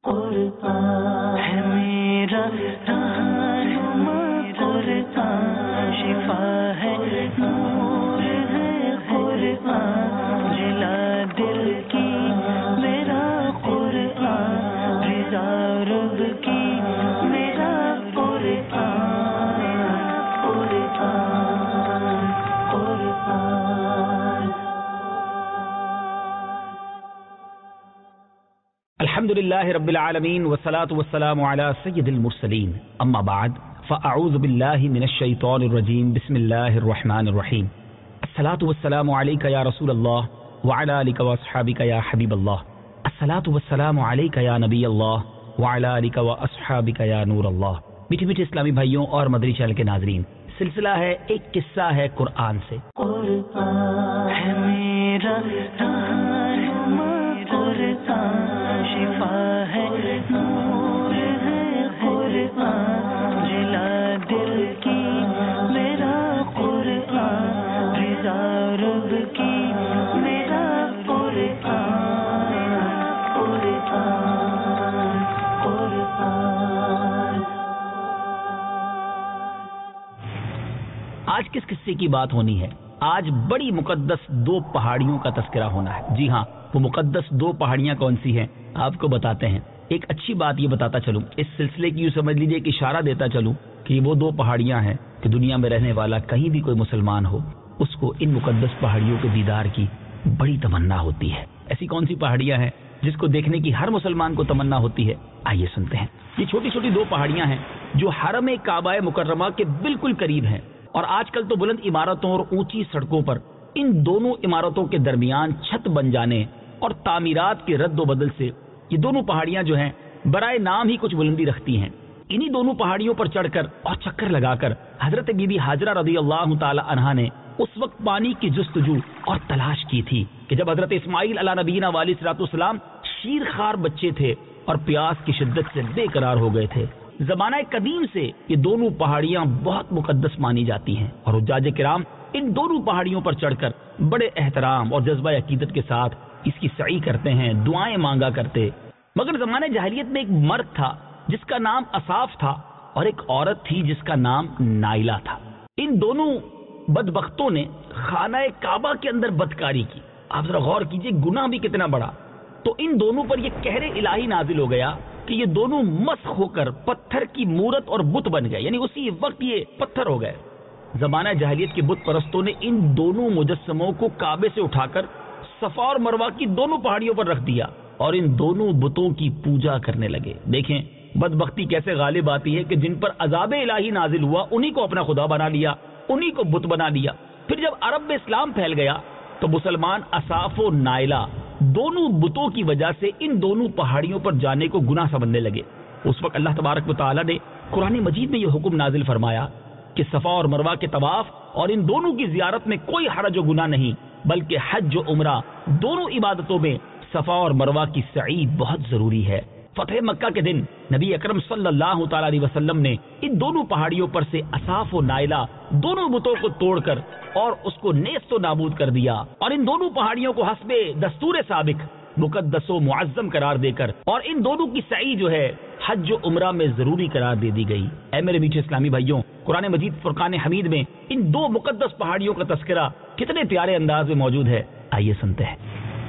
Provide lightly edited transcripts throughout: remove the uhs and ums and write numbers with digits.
قرآن ہے میرا رہنما، قرآن شفا ہے، نور ہے قرآن، جلا دل کی میرا قرآن، رضا رب کی میرا قرآن، قرآن قرآن۔ الحمدللہ رب العالمین والصلاة والسلام علی سید المرسلین، اما بعد فاعوذ باللہ من الشیطان الرجیم، بسم اللہ الرحمن الرحیم۔ الصلاة والسلام علیک یا رسول اللہ وعلی آلک واصحابک یا حبیب اللہ، الصلاة والسلام علیک یا نبی اللہ وعلی آلک واصحابک یا نور اللہ۔ میٹھے میٹھے اسلامی بھائیوں اور مدری چینل کے ناظرین، سلسلہ ہے ایک قصہ ہے قرآن سے۔ قرآن ہے میرا رہنما، قرآن شفا ہے، نور ہے قرآن، جلا دل کی میرا قرآن، رضا رب کی میرا قرآن، قرآن قرآن۔ آج کس قصے کی بات ہونی ہے؟ آج بڑی مقدس دو پہاڑیوں کا تذکرہ ہونا ہے۔ جی ہاں، وہ مقدس دو پہاڑیاں کون سی ہیں آپ کو بتاتے ہیں۔ ایک اچھی بات یہ بتاتا چلوں، اس سلسلے کی یوں سمجھ لیجیے کہ اشارہ دیتا چلوں کہ وہ دو پہاڑیاں ہیں کہ دنیا میں رہنے والا کہیں بھی کوئی مسلمان ہو، اس کو ان مقدس پہاڑیوں کے دیدار کی بڑی تمنا ہوتی ہے۔ ایسی کون سی پہاڑیاں ہیں جس کو دیکھنے کی ہر مسلمان کو تمنا ہوتی ہے؟ آئیے سنتے ہیں۔ یہ چھوٹی چھوٹی دو پہاڑیاں ہیں جو حرم کعبہ مکرمہ کے بالکل قریب ہیں، اور آج کل تو بلند عمارتوں اور اونچی سڑکوں پر ان دونوں عمارتوں کے درمیان چھت بن جانے اور تعمیرات کے رد و بدل سے یہ دونوں پہاڑیاں جو ہیں برائے نام ہی کچھ بلندی رکھتی ہیں۔ انہی دونوں پہاڑیوں پر چڑھ کر اور چکر لگا کر حضرت بی بی ہاجرہ رضی اللہ تعالی عنہا نے اس وقت پانی کی جستجو اور تلاش کی تھی کہ جب حضرت اسماعیل علیہ نبینا علیہ الصلوۃ والسلام شیرخوار بچے تھے اور پیاس کی شدت سے بے قرار ہو گئے تھے۔ زمانہ قدیم سے یہ دونوں پہاڑیاں بہت مقدس مانی جاتی ہیں، اور حجاج کرام ان دونوں پہاڑیوں پر چڑھ کر بڑے احترام اور جذبہ عقیدت کے ساتھ اس کی سعی کرتے ہیں، دعائیں مانگا کرتے۔ مگر زمانے جاہلیت میں ایک مرد تھا جس کا نام اصاف تھا، اور ایک عورت تھی جس کا نام نائلہ تھا۔ ان دونوں بدبختوں نے خانہ کعبہ کے اندر بدکاری کی۔ آپ ذرا غور کیجئے، گناہ بھی کتنا بڑا۔ تو ان دونوں پر یہ قہر الہی نازل ہو گیا کہ یہ دونوں مسخ ہو کر پتھر کی مورت اور بت بن گئے، یعنی اسی وقت یہ پتھر ہو گئے۔ زمانہ جاہلیت کے بت پرستوں نے ان دونوں مجسموں کو کعبے سے اٹھا کر صفا اور مروہ کی دونوں پہاڑیوں پر رکھ دیا اور ان دونوں بتوں کی پوجا کرنے لگے۔ دیکھیں بدبختی کیسے غالب آتی ہے کہ جن پر عذاب الہی نازل ہوا انہی کو اپنا خدا بنا لیا، انہی کو بت بنا لیا۔ پھر جب عرب میں اسلام پھیل گیا تو مسلمان اصاف و نائلہ دونوں بتوں کی وجہ سے ان دونوں پہاڑیوں پر جانے کو گناہ سمجھنے لگے۔ اس وقت اللہ تبارک و تعالی نے قرآن مجید میں یہ حکم نازل فرمایا کہ صفا اور مروہ کے طواف اور ان دونوں کی زیارت میں کوئی حرج و گناہ نہیں، بلکہ حج و عمرہ دونوں عبادتوں میں صفا اور مروہ کی سعی بہت ضروری ہے۔ فتح مکہ کے دن نبی اکرم صلی اللہ تعالی علیہ وسلم نے ان دونوں پہاڑیوں پر سے اصاف و نائلہ دونوں بتوں کو توڑ کر اور اس کو نیست و نابود کر دیا، اور ان دونوں پہاڑیوں کو حسب دستور سابق مقدس و معظم قرار دے کر اور ان دونوں کی سعی جو ہے حج و عمرہ میں ضروری قرار دے دی گئی۔ اے میرے میٹھے اسلامی بھائیوں، قرآن مجید فرقان حمید میں ان دو مقدس پہاڑیوں کا تذکرہ کتنے پیارے انداز میں موجود ہے، آئیے سنتے ہیں۔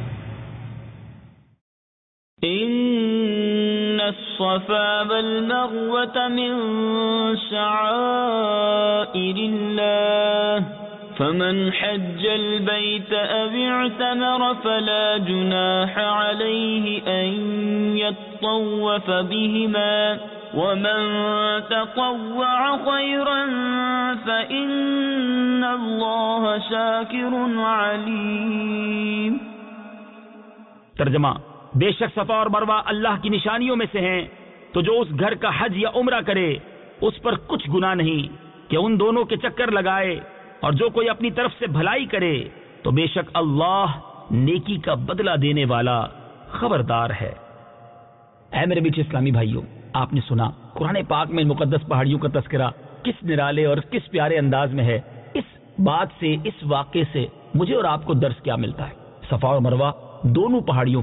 ان الصفا والمروة من شعائر الله فمن حج البيت أو اعتمر فلا جناح عليه أن يطوف بهما ومن تطوع خيرا فإن الله شاكر عليم۔ ترجمہ: بے شک صفا اور مروہ اللہ کی نشانیوں میں سے ہیں، تو جو اس گھر کا حج یا عمرہ کرے اس پر کچھ گناہ نہیں کہ ان دونوں کے چکر لگائے، اور جو کوئی اپنی طرف سے بھلائی کرے تو بے شک اللہ نیکی کا بدلہ دینے والا خبردار ہے۔ اے میرے میٹھے اسلامی بھائیوں، آپ نے سنا قرآن پاک میں مقدس پہاڑیوں کا تذکرہ کس نرالے اور کس پیارے انداز میں ہے۔ اس بات سے، اس واقعے سے مجھے اور آپ کو درس کیا ملتا ہے؟ صفا اور مروہ دونوں پہاڑیوں پر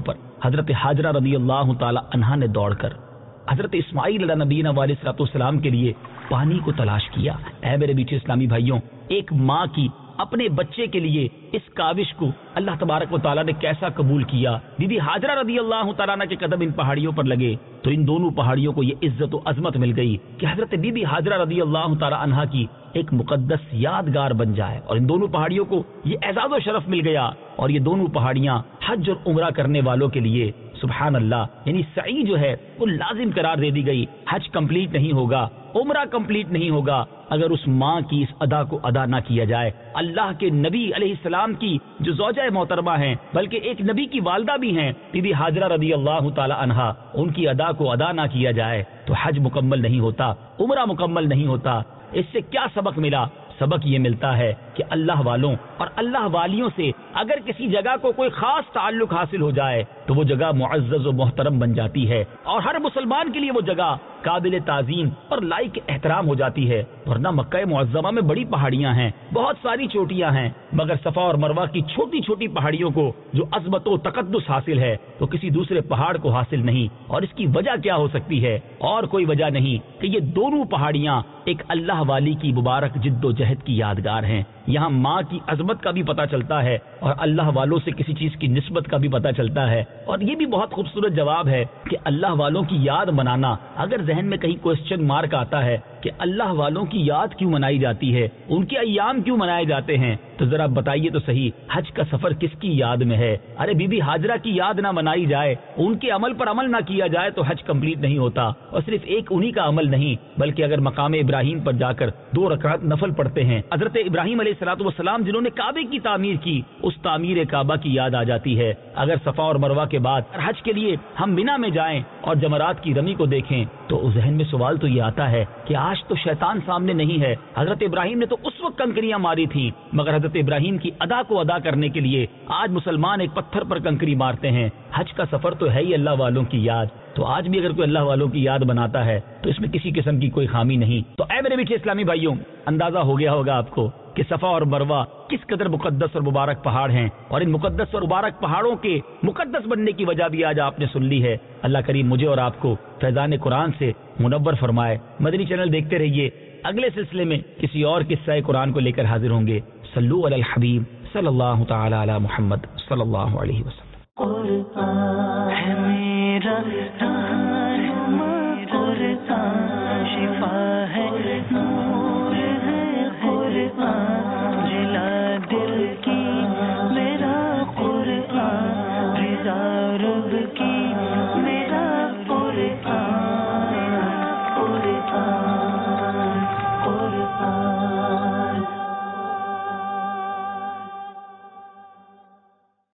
حضرت حاجرہ رضی اللہ تعالی عنہا نے دوڑ کر حضرت اسماعیل علیہ نبینا علیہ الصلوۃ والسلام کے لیے پانی کو تلاش کیا۔ اے میرے میٹھے اسلامی بھائیوں، ایک ماں کی اپنے بچے کے لیے اس کاوش کو اللہ تبارک و تعالیٰ نے کیسا قبول کیا۔ بی بی حاجرہ رضی اللہ تعالیٰ عنہ کے قدم ان پہاڑیوں پر لگے تو ان دونوں پہاڑیوں کو یہ عزت و عظمت مل گئی کہ حضرت بی بی حاجرہ رضی اللہ تعالیٰ عنہ کی ایک مقدس یادگار بن جائے، اور ان دونوں پہاڑیوں کو یہ اعزاز و شرف مل گیا، اور یہ دونوں پہاڑیاں حج اور عمرہ کرنے والوں کے لیے سبحان اللہ یعنی سعی جو ہے وہ لازم قرار دے دی گئی۔ حج کمپلیٹ نہیں ہوگا، عمرہ کمپلیٹ نہیں ہوگا اگر اس ماں کی اس ادا کو ادا نہ کیا جائے۔ اللہ کے نبی علیہ السلام کی جو زوجہ محترمہ ہیں، بلکہ ایک نبی کی والدہ بھی ہیں، بی بی حاجرہ رضی اللہ تعالی عنہا، ان کی ادا کو ادا نہ کیا جائے تو حج مکمل نہیں ہوتا، عمرہ مکمل نہیں ہوتا۔ اس سے کیا سبق ملا؟ سبق یہ ملتا ہے کہ اللہ والوں اور اللہ والیوں سے اگر کسی جگہ کو کوئی خاص تعلق حاصل ہو جائے تو وہ جگہ معزز و محترم بن جاتی ہے، اور ہر مسلمان کے لیے وہ جگہ قابل تعظیم اور لائق احترام ہو جاتی ہے۔ ورنہ مکہ معظمہ میں بڑی پہاڑیاں ہیں، بہت ساری چوٹیاں ہیں، مگر صفا اور مروہ کی چھوٹی چھوٹی پہاڑیوں کو جو عظمت و تقدس حاصل ہے تو کسی دوسرے پہاڑ کو حاصل نہیں۔ اور اس کی وجہ کیا ہو سکتی ہے؟ اور کوئی وجہ نہیں کہ یہ دونوں پہاڑیاں ایک اللہ والی کی مبارک جد و جہد کی یادگار ہیں۔ یہاں ماں کی عظمت کا بھی پتہ چلتا ہے اور اللہ والوں سے کسی چیز کی نسبت کا بھی پتہ چلتا ہے۔ اور یہ بھی بہت خوبصورت جواب ہے کہ اللہ والوں کی یاد منانا، اگر ذہن میں کہیں کوسچن مارک آتا ہے کہ اللہ والوں کی یاد کیوں منائی جاتی ہے، ان کے ایام کیوں منائے جاتے ہیں، تو ذرا بتائیے تو صحیح، حج کا سفر کس کی یاد میں ہے؟ ارے بی بی حاجرہ کی یاد نہ منائی جائے، ان کے عمل پر عمل نہ کیا جائے تو حج کمپلیٹ نہیں ہوتا۔ اور صرف ایک انہی کا عمل نہیں، بلکہ اگر مقام ابراہیم پر جا کر 2 رکعت نفل پڑھتے ہیں، حضرت ابراہیم علیہ الصلوۃ والسلام جنہوں نے کعبے کی تعمیر کی، اس تعمیر کعبہ کی یاد آ جاتی ہے۔ اگر صفا اور مروہ کے بعد حج کے لیے ہم مینا میں جائیں اور جمرات کی رمی کو دیکھیں تو ذہن میں سوال تو یہ آتا ہے کہ آج تو شیطان سامنے نہیں ہے، حضرت ابراہیم نے تو اس وقت کنکریاں ماری تھیں، مگر حضرت ابراہیم کی ادا کو ادا کرنے کے لیے آج مسلمان ایک پتھر پر کنکری مارتے ہیں۔ حج کا سفر تو ہے ہی اللہ والوں کی یاد، تو آج بھی اگر کوئی اللہ والوں کی یاد بناتا ہے تو اس میں کسی قسم کی کوئی خامی نہیں۔ تو اے میرے میٹھے اسلامی بھائیوں، اندازہ ہو گیا ہوگا آپ کو کہ صفا اور مروہ کس قدر مقدس اور مبارک پہاڑ ہیں، اور ان مقدس اور مبارک پہاڑوں کے مقدس بننے کی وجہ بھی آج آپ نے سن لی ہے۔ اللہ کریم مجھے اور آپ کو فیضان قرآن سے منور فرمائے۔ مدنی چینل دیکھتے رہیے، اگلے سلسلے میں کسی اور قصہ قرآن کو لے کر حاضر ہوں گے۔ صلو علی الحبیب صلی اللہ تعالی علی محمد صلی اللہ علیہ وسلم۔ قرآن ہے میرا